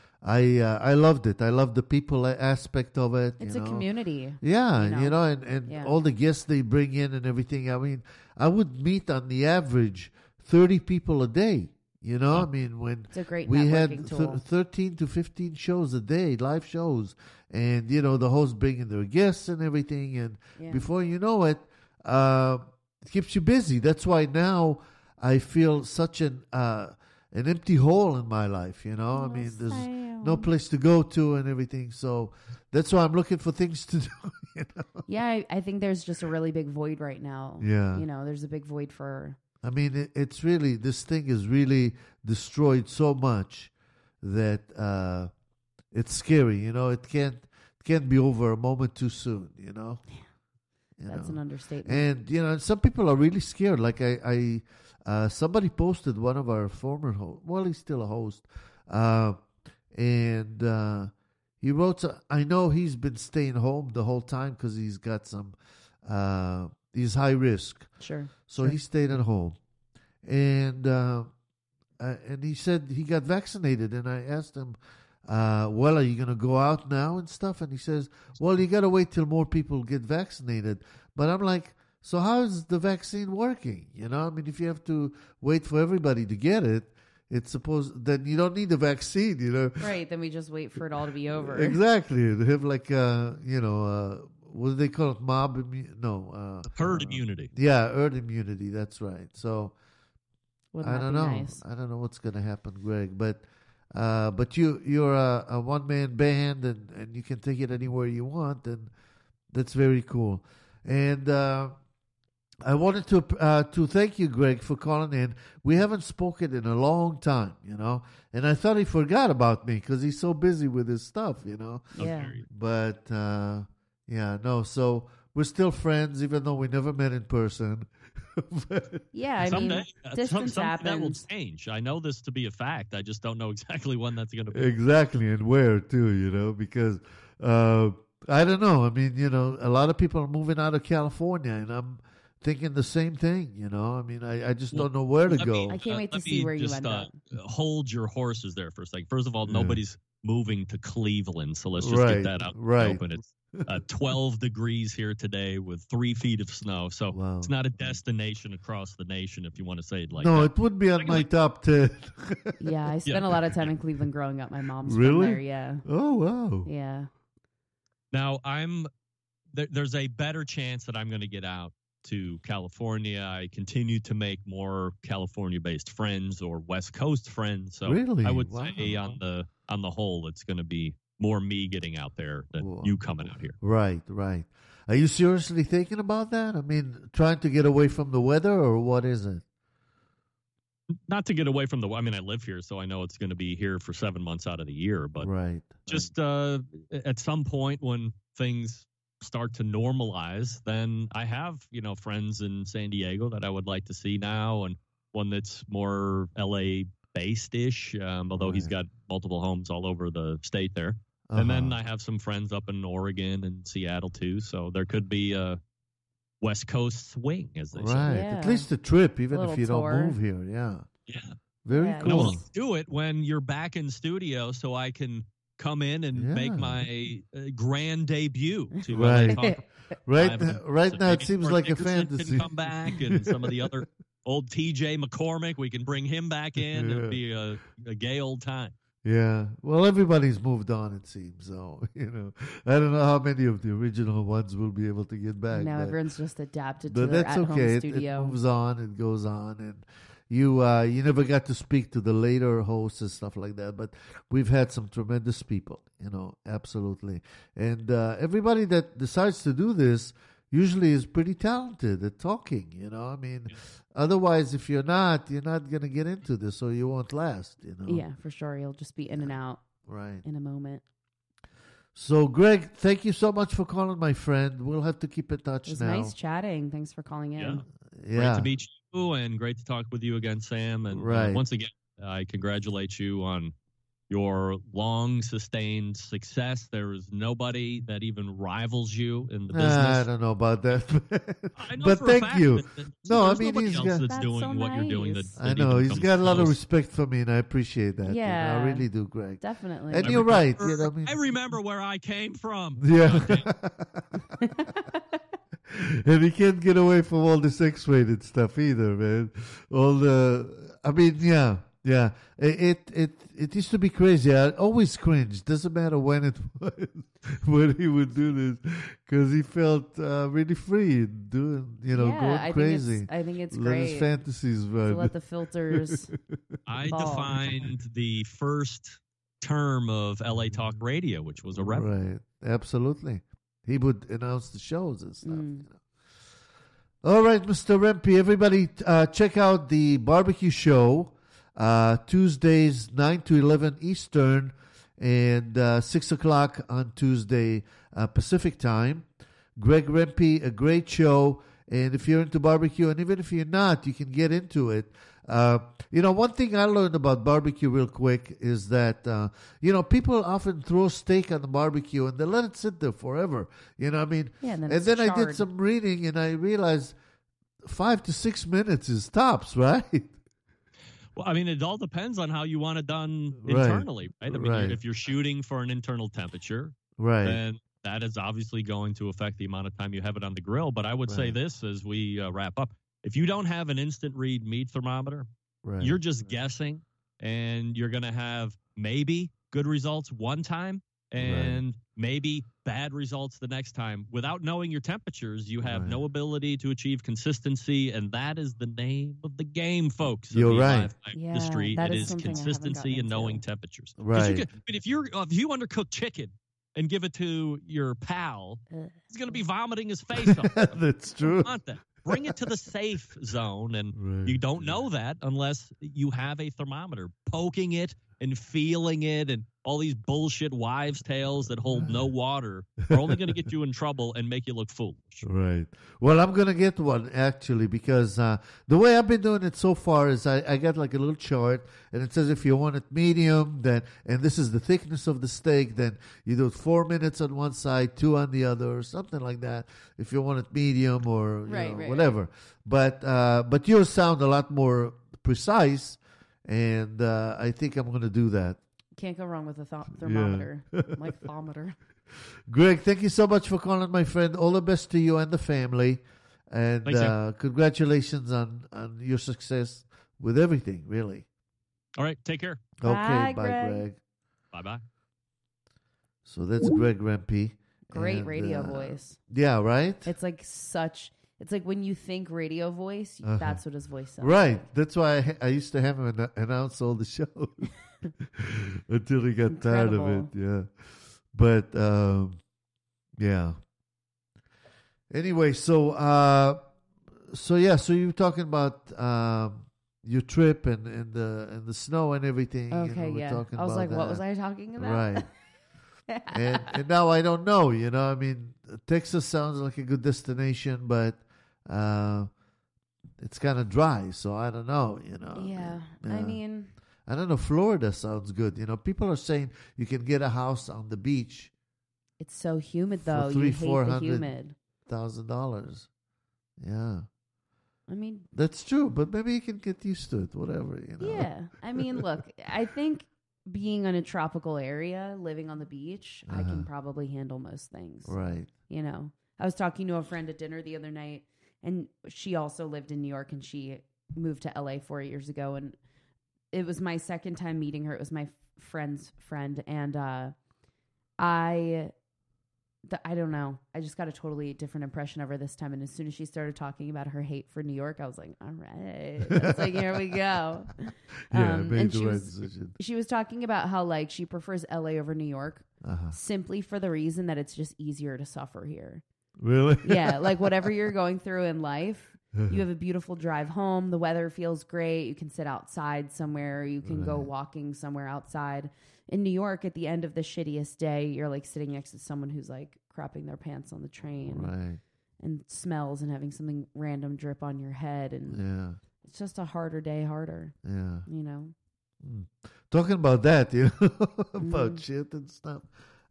I loved it. I loved the people aspect of it. It's you a know. community. Yeah, you and Yeah. all the guests they bring in and everything. I mean, I would meet on the average 30 people a day. I mean, when It's a great we had networking tool. 13 to 15 shows a day, live shows, and the host bringing their guests and everything, and Yeah. before you know it, it keeps you busy. That's why now I feel such an empty hole in my life. I mean, there's no place to go to and everything. So that's why I'm looking for things to do. Yeah, I think there's just a really big void right now. Yeah. There's a big void for. I mean, it's really, this thing is really destroyed so much that it's scary. It can't be over a moment too soon. That's an understatement. And some people are really scared. Like I somebody posted, one of our former hosts. Well, he's still a host, and he wrote, I know he's been staying home the whole time because he's got some. He's high risk. Sure. So he stayed at home, and he said he got vaccinated. And I asked him, well, are you going to go out now and stuff? And he says, well, you got to wait till more people get vaccinated. But I'm like, so how is the vaccine working? You know, I mean, if you have to wait for everybody to get it, it's supposed then you don't need the vaccine, you know. Right, then we just wait for it all to be over. Exactly. They have like, what do they call it? Herd immunity. Yeah, herd immunity. That's right. So Wouldn't I that don't be know. nice? I don't know what's going to happen, Greg. But you're a one man band, and you can take it anywhere you want, and that's very cool. And I wanted to thank you, Greg, for calling in. We haven't spoken in a long time, you know, and I thought he forgot about me because he's so busy with his stuff, you know. Yeah. But so we're still friends, even though we never met in person. Yeah, I Someday, mean, distance someday that will happens. change. I know this to be a fact. I just don't know exactly when that's going to be. Exactly, and where too, you know, because I don't know. I mean, you know, a lot of people are moving out of California, and I'm thinking the same thing, you know. I mean, I just don't know where to go. I can't wait to let see me where you just, end up. Hold your horses there for a second. First of all, nobody's moving to Cleveland, so let's just Right, get that out in the right. open. It's 12 degrees here today with 3 feet of snow, so Wow. it's not a destination across the nation, if you want to say it like No, that. it would be on my top 10. Yeah, I spent a lot of time in Cleveland growing up. My mom's from Really? there. Yeah, Oh, wow. yeah. Now, there's a better chance that I'm going to get out to California. I continue to make more California-based friends or West Coast friends. So Really? I would Wow. say on the whole, it's going to be more me getting out there than Wow. you coming out here. Right, right. Are you seriously thinking about that? I mean, trying to get away from the weather, or what is it? Not to get away from I mean, I live here, so I know it's going to be here for 7 months out of the year. But Right. just at some point when things start to normalize, then I have, friends in San Diego that I would like to see now, and one that's more LA based ish, although he's got multiple homes all over the state there. And then I have some friends up in Oregon and Seattle too. So there could be a West Coast swing, as they say. Right. Yeah. At least a trip, even A if you little tour. don't move here. Yeah. Yeah. Very Yeah. And I cool. will do it when you're back in studio so I can come in and make Yeah. my grand debut to Right. LA Talk. Right, Live. right So now, it maybe seems Mark like a Dickerson fantasy. can come back, and some of the other old TJ McCormick, we can bring him back in. Yeah. It'll be a gay old time. Yeah. Well, everybody's moved on, it seems. So, I don't know how many of the original ones will be able to get back. Now but- everyone's just adapted to But their that's at-home okay. It studio. moves on. It goes on, and you never got to speak to the later hosts and stuff like that. But we've had some tremendous people, absolutely. And everybody that decides to do this usually is pretty talented at talking. I mean, otherwise, if you're not going to get into this, or you won't last. Yeah, for sure. You'll just be in and out Right. in a moment. So, Greg, thank you so much for calling, my friend. We'll have to keep in touch It was now. nice chatting. Thanks for calling in. Yeah. Yeah. Great to meet you, and great to talk with you again, Sam. And Right. once again, I congratulate you on your long sustained success. There is nobody that even rivals you in the business. I don't know about that, I know but for a thank fact you. that No, I there's mean, nobody he's else got- that's That's doing so what you're doing. nice. That I know even he's comes got a lot of close. respect for me, and I appreciate that. Yeah. I really do, Greg. Definitely. And I you're right. remember- I mean, I remember where I came from. yeah. And he can't get away from all this X-rated stuff either, man. Yeah. It used to be crazy. I always cringed. Doesn't matter when it was when he would do this, because he felt really free and doing, going crazy. I think it's Let his great fantasies to run. let the filters. I Ball. defined the first term of LA Talk Radio, which was a reverend. Right, absolutely. He would announce the shows and stuff. Mm. All right, Mr. Rempe, everybody check out the barbecue show Tuesdays 9 to 11 Eastern and 6 o'clock on Tuesday Pacific time. Greg Rempe, a great show. And if you're into barbecue, and even if you're not, you can get into it. One thing I learned about barbecue real quick is that, people often throw steak on the barbecue and they let it sit there forever. You know what I mean? Yeah, and then and it's then I did charred. some reading and I realized 5 to 6 minutes is tops, right? Well, I mean, it all depends on how you want it done Right. internally, right? I mean, Right. if you're shooting for an internal temperature, Right. then that is obviously going to affect the amount of time you have it on the grill. But I would say Right. this as we wrap up. If you don't have an instant read meat thermometer, Right. you're just guessing, and you're going to have maybe good results one time and maybe bad results the next time. Without knowing your temperatures, you have Right. no ability to achieve consistency, and that is the name of the game, folks. in You're the right. live fire Yeah, industry. that It is is something I haven't consistency gotten and knowing into. temperatures. 'Cause Right. I mean, if you undercook chicken and give it to your pal, Ugh. he's going to be vomiting his face off. That's You true. don't want that. Bring it to the safe zone, and Right. you don't know that unless you have a thermometer. Poking it and feeling it and all these bullshit wives' tales that hold no water are only going to get you in trouble and make you look foolish. Right. Well, I'm going to get one actually because the way I've been doing it so far is I got like a little chart and it says if you want it medium, then, and this is the thickness of the steak, then you do it 4 minutes on one side, 2 on the other, or something like that. If you want it medium or you Right, know, right, whatever. But yours sound a lot more precise, and I think I'm going to do that. Can't go wrong with a thermometer. My thermometer. Greg, thank you so much for calling, my friend. All the best to you and the family. And Thanks, Sam. congratulations on your success with everything, really. All right, take care. Okay, Bye, bye, Greg. Greg. Bye-bye. So that's Greg Rempe. Great And, radio voice. Yeah, right? It's like it's like when you think radio voice, that's what his voice sounds Right. like. That's why I used to have him announce all the shows until he got tired of it. Incredible. Yeah. But, yeah. Anyway, so you were talking about your trip and the snow and everything. Okay, we're yeah. talking I was about like, what that. was I talking about? Right. and now I don't know, I mean, Texas sounds like a good destination, but it's kind of dry, so I don't know, Yeah. Yeah. I mean, I don't know, Florida sounds good. People are saying you can get a house on the beach, it's so humid though. $300,000, You hate the humid. $1,000. Yeah. I mean, That's true, but maybe you can get used to it, whatever, yeah. I mean, look, I think being in a tropical area, living on the beach, I can probably handle most things. Right. I was talking to a friend at dinner the other night, and she also lived in New York, and she moved to LA 4 years ago, and it was my second time meeting her. It was my friend's friend, and I don't know. I just got a totally different impression of her this time. And as soon as she started talking about her hate for New York, I was like, all right. It's like, here we go. Yeah, made and the right decision. she was talking about how like she prefers LA over New York simply for the reason that it's just easier to suffer here. Really? Yeah. Like whatever you're going through in life, you have a beautiful drive home. The weather feels great. You can sit outside somewhere. You can go walking somewhere outside. In New York, at the end of the shittiest day, you're like sitting next to someone who's like crapping their pants on the train Right. and smells and having something random drip on your head. And Yeah. it's just a harder day, Yeah. Talking about that, about shit and stuff.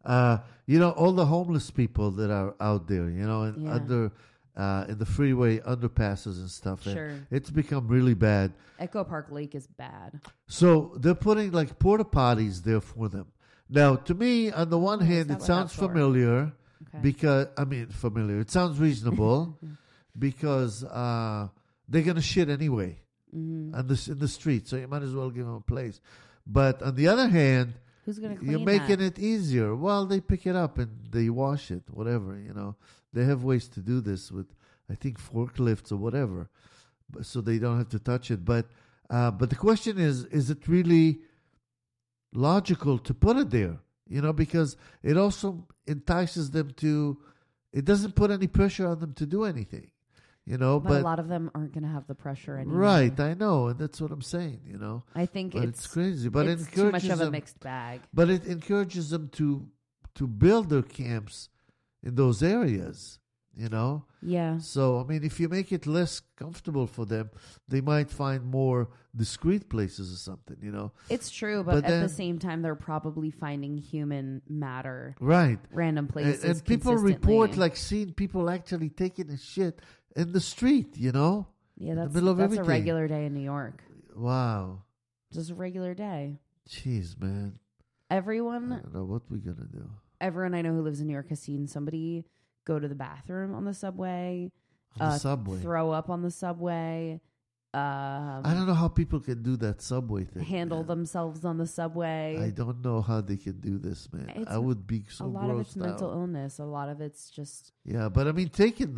All the homeless people that are out there, and Yeah. under in the freeway underpasses and stuff. and Sure. it's become really bad. Echo Park Lake is bad. So they're putting like porta potties there for them. Now, to me, on the one hand, that it what sounds that's for? familiar Okay. because familiar. It sounds reasonable because they're gonna shit anyway Mm-hmm. in the street. So you might as well give them a place. But on the other hand, Who's going to clean you're making that? it easier. Well, they pick it up and they wash it, whatever, They have ways to do this with, I think, forklifts or whatever, so they don't have to touch it. But the question is it really logical to put it there? Because it also entices them to, it doesn't put any pressure on them to do anything, But a lot of them aren't going to have the pressure anymore. Right, I know, and that's what I'm saying, I think But it's crazy. But it it's too much encourages of a them. mixed bag. But it encourages them to build their camps in those areas, Yeah. So, I mean, if you make it less comfortable for them, they might find more discreet places or something, It's true, But but at then- the same time, they're probably finding human matter, Right. random places. And people consistently. report like seeing people actually taking a shit in the street, yeah, in the that's middle of a everything. regular day in New York. Wow. Just a regular day. Jeez, man. I Everyone don't know what we're gonna do. everyone I know who lives in New York has seen somebody go to the bathroom on the subway, On the subway. throw up on the subway, I don't know how people can do that subway thing. handle man. themselves on the subway. I don't know how they can do this, man. It's- I would be so a lot of it's grossed mental out. illness. A lot of it's just, Yeah, but I mean, taking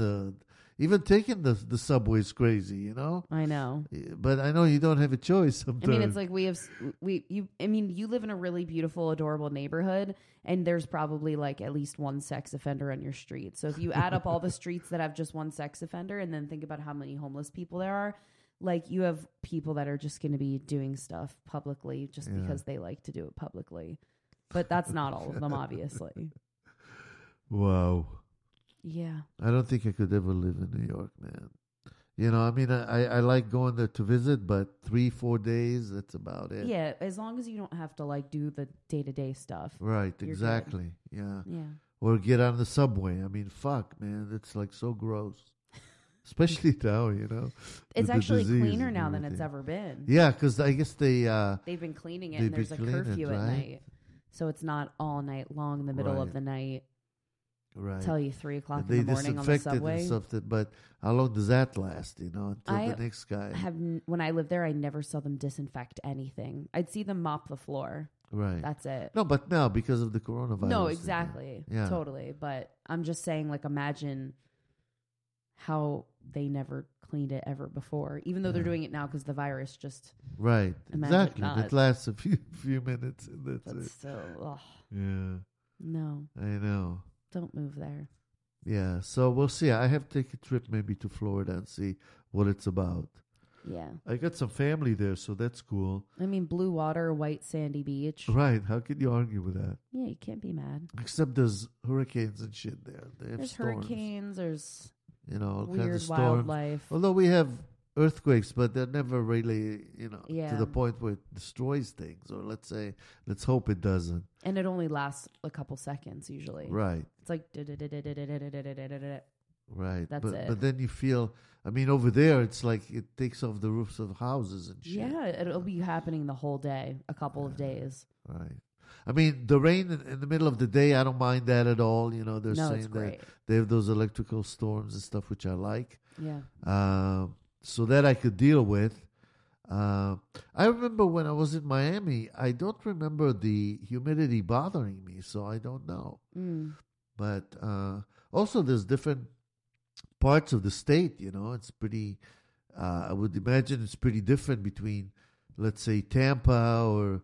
the subway is crazy, you know. I know. But I know you don't have a choice sometimes. I mean, it's like you live in a really beautiful, adorable neighborhood, and there's probably like at least one sex offender on your street. So if you add up all the streets that have just one sex offender, and then think about how many homeless people there are, like you have people that are just going to be doing stuff publicly just Yeah. because they like to do it publicly. But that's not all of them, obviously. Wow. Yeah. I don't think I could ever live in New York, man. You know, I mean, I like going there to visit, but 3-4 days, that's about it. Yeah, as long as you don't have to like do the day-to-day stuff. Right, You're exactly. Yeah. Yeah. Or get on the subway. I mean, fuck, man. It's like so gross. Especially now, you know. It's with the actually disease cleaner and now than it's everything. ever been. Yeah, because I guess they've They've been cleaning it, They've and there's a been cleaning it, curfew at right? night. So it's not all night long in the middle of Right. the night. right. Tell you 3 o'clock They in the morning on the disinfected and subway. stuff. But how long does that last? You know, until I the next guy. When I lived there, I never saw them disinfect anything. I'd see them mop the floor. Right. That's it. No, but now because of the coronavirus. No, you know. exactly. Yeah. Totally. But I'm just saying, like, imagine how they never cleaned it ever before, even though they're Yeah. doing it now because the virus just, Right. Imagine Exactly. not. It lasts a few minutes and that's but it. still, ugh, Yeah. no, I know. don't move there. Yeah. So we'll see. I have to take a trip maybe to Florida and see what it's about. Yeah. I got some family there, so that's cool. I mean, blue water, white sandy beach. Right. How can you argue with that? Yeah, you can't be mad. Except there's hurricanes and shit there. They have There's storms. hurricanes, there's You know, all kinds weird of storms. wildlife. Although we have earthquakes, but they're never really, you know, to Yeah. the point where it destroys things. Or let's hope it doesn't. And it only lasts a couple seconds usually. Right. It's like Right. That's but, it. But then you feel, I mean, over there, it's like it takes off the roofs of houses and shit. yeah, it'll be happening the whole day, a couple of days. Right. I mean, the rain in the middle of the day, I don't mind that at all. You know, they're No, saying it's great. that they have those electrical storms and stuff, which I like. Yeah. So that I could deal with. I remember when I was in Miami, I don't remember the humidity bothering me, so I don't know. Mm. But also, there's different parts of the state. You know, it's pretty. I would imagine it's pretty different between, let's say, Tampa or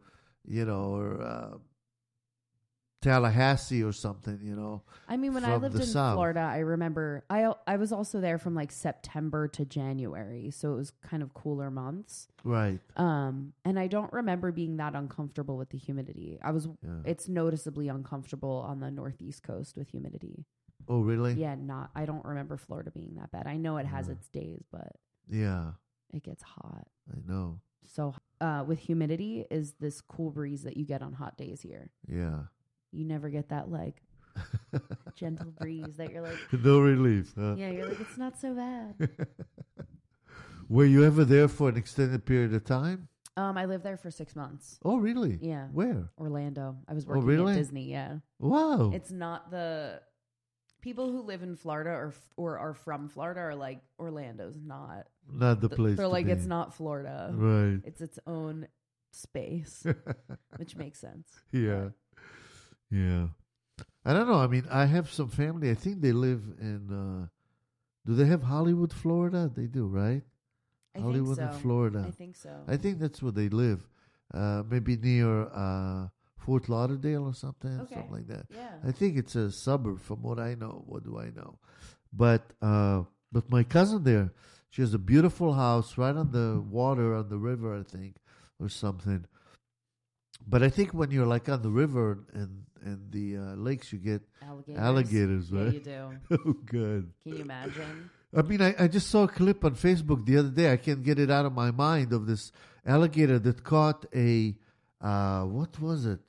Tallahassee or something. You know, I mean, when I from lived the in South. Florida, I remember I was also there from like September to January, so it was kind of cooler months. right? And I don't remember being that uncomfortable with the humidity. Yeah. It's noticeably uncomfortable on the northeast coast with humidity. Oh, really? Yeah, I don't remember Florida being that bad. I know it has its days, but Yeah, it gets hot. I know. So with humidity is this cool breeze that you get on hot days here. Yeah. You never get that like gentle breeze that you're like, No relief, huh? yeah, you're like, it's not so bad. Were you ever there for an extended period of time? I lived there for 6 months. Oh, really? Yeah. Where? Orlando. I was Oh, working really? at Disney. Yeah. Wow. It's not the people who live in Florida or are from Florida are like Orlando's not. Not the place. They're to like be. it's not Florida. Right. It's its own space, which makes sense. Yeah. Yeah. I don't know. I mean, I have some family. I think they live in. Do they have Hollywood, Florida? They do, right? I Hollywood think so. and Florida. I think so. I think that's where they live. Maybe near Fort Lauderdale or something, Okay. something like that. Yeah. I think it's a suburb from what I know. What do I know? But my cousin there, she has a beautiful house right on the water, on the river, I think, or something. But I think when you're like on the river and the lakes, you get alligators, Yeah, right? you do. Oh, good. Can you imagine? I mean, I just saw a clip on Facebook the other day. I can't get it out of my mind of this alligator that caught a, what was it?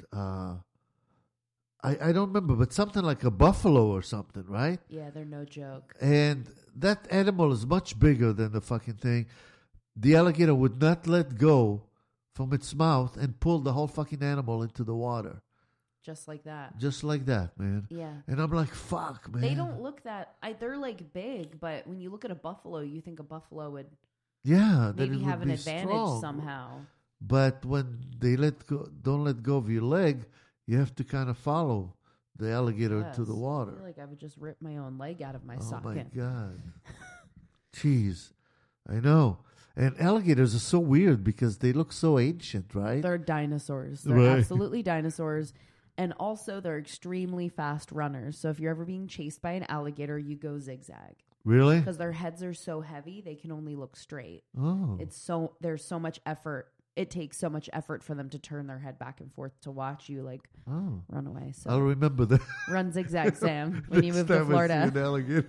I don't remember, but something like a buffalo or something, right? Yeah, they're no joke. And that animal is much bigger than the fucking thing. The alligator would not let go from its mouth and pulled the whole fucking animal into the water. Just like that. Just like that, man. Yeah. And I'm like, fuck, man. They don't look that... they're like big, but when you look at a buffalo, you think a buffalo would that maybe it have would an be advantage strong. somehow. But when they don't let go of your leg, you have to kind of follow the alligator Yes. to the water. I feel like I would just rip my own leg out of my Oh socket. my God. Jeez. I know. And alligators are so weird because they look so ancient, right? They're dinosaurs. They're Right. absolutely dinosaurs. And also, they're extremely fast runners. So if you're ever being chased by an alligator, you go zigzag. Really? Because their heads are so heavy, they can only look straight. Oh. There's so much effort. It takes so much effort for them to turn their head back and forth to watch you run away. So I'll remember that. run zigzag, Sam, when you Next move to time I see Florida. an alligator.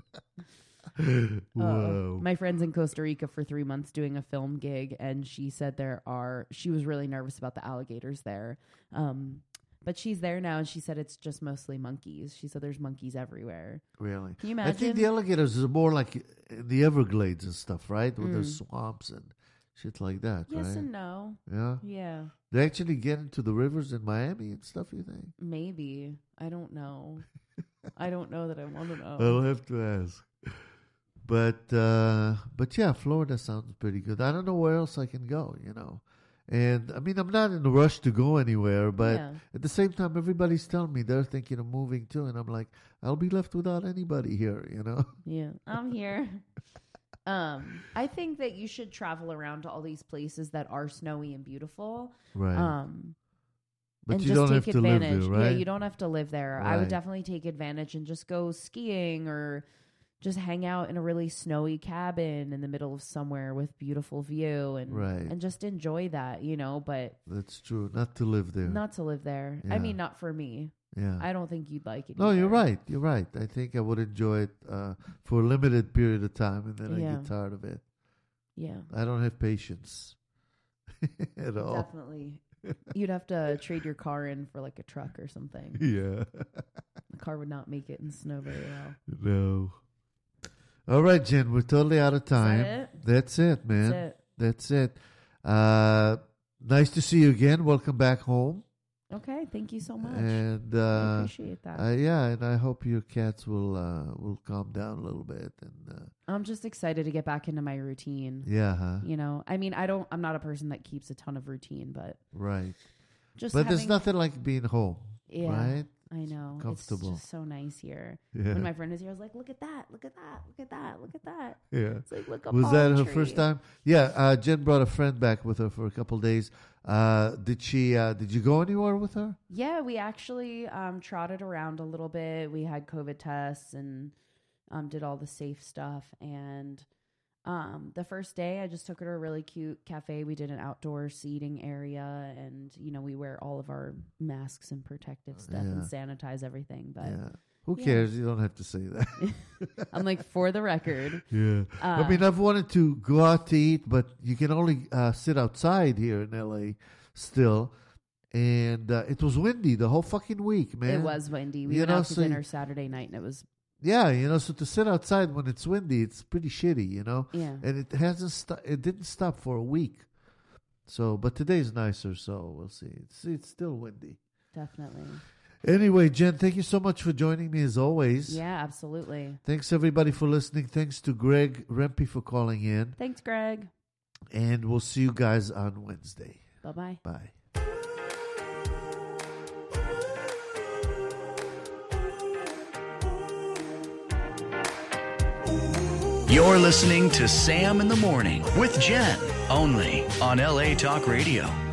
Whoa. My friend's in Costa Rica for 3 months doing a film gig, and she said she was really nervous about the alligators there. But she's there now, and she said it's just mostly monkeys. She said there's monkeys everywhere. Really? Can you I think imagine? the alligators are more like in the Everglades and stuff, right? Where there's swamps and shit like that, Yes right? and no. Yeah. Yeah, They actually get into the rivers in Miami and stuff, you think? maybe. I don't know. I don't know that I want to know. I'll have to ask. But yeah, Florida sounds pretty good. I don't know where else I can go, you know. And I mean, I'm not in a rush to go anywhere, but Yeah. at the same time, everybody's telling me they're thinking of moving too, and I'm like, I'll be left without anybody here, you know. Yeah, I'm here. I think that you should travel around to all these places that are snowy and beautiful. Right. But and you just don't have take to live advantage. there, right? Yeah, you don't have to live there. I Right. would definitely take advantage and just go skiing or just hang out in a really snowy cabin in the middle of somewhere with beautiful view and Right. and just enjoy that, you know, but That's true. Not to live there. not to live there. Yeah. I mean, not for me. Yeah. I don't think you'd like it. No, you're either. right. You're right. I think I would enjoy it for a limited period of time, and then I Yeah. get tired of it. Yeah. I don't have patience at all. Definitely. You'd have to trade your car in for like a truck or something. Yeah. The car would not make it in snow very well. No. All right, Jen, we're totally out of time. it? That's it, man. That's That's it. Nice to see you again. Welcome back home. Okay, thank you so much. And I appreciate that. yeah, and I hope your cats will calm down a little bit. And I'm just excited to get back into my routine. yeah, huh? You know, I mean, I'm not a person that keeps a ton of routine, but Right. just But there's having- nothing like being home, Yeah, right? I know. Comfortable. It's just so nice here. Yeah. When my friend was here, I was like, look at that, look at that, look at that, look at that. Yeah. It's like, look, a Was palm that her tree. first time? Yeah. Jen brought a friend back with her for a couple of days. Did you go anywhere with her? Yeah, we actually trotted around a little bit. We had COVID tests and did all the safe stuff. And the first day, I just took her to a really cute cafe. We did an outdoor seating area, and we wear all of our masks and protective stuff and sanitize everything. But Yeah. Who yeah. cares? You don't have to say that. I'm like, for the record, Yeah. I mean, I've wanted to go out to eat, but you can only sit outside here in LA still. And it was windy the whole fucking week, man. it was windy. We You went know, out to so dinner Saturday night, and it was Yeah, so to sit outside when it's windy, it's pretty shitty, Yeah. And it hasn't it didn't stop for a week. So, but today's nicer, so we'll see. It's still windy. definitely. Anyway, Jen, thank you so much for joining me as always. Yeah, absolutely. Thanks everybody for listening. Thanks to Greg Rempe for calling in. Thanks, Greg. And we'll see you guys on Wednesday. Bye-bye. Bye. You're listening to Sam in the Morning with Jen, only on LA Talk Radio.